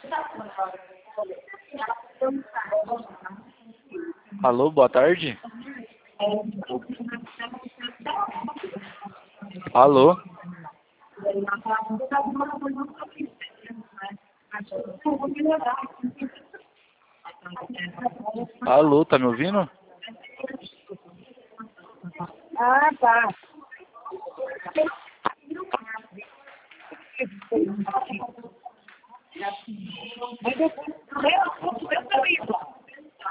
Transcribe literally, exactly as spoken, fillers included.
Alô, boa tarde. Alô. Alô, tá me ouvindo? Ah, tá. Mas eu, eu, eu, eu, eu,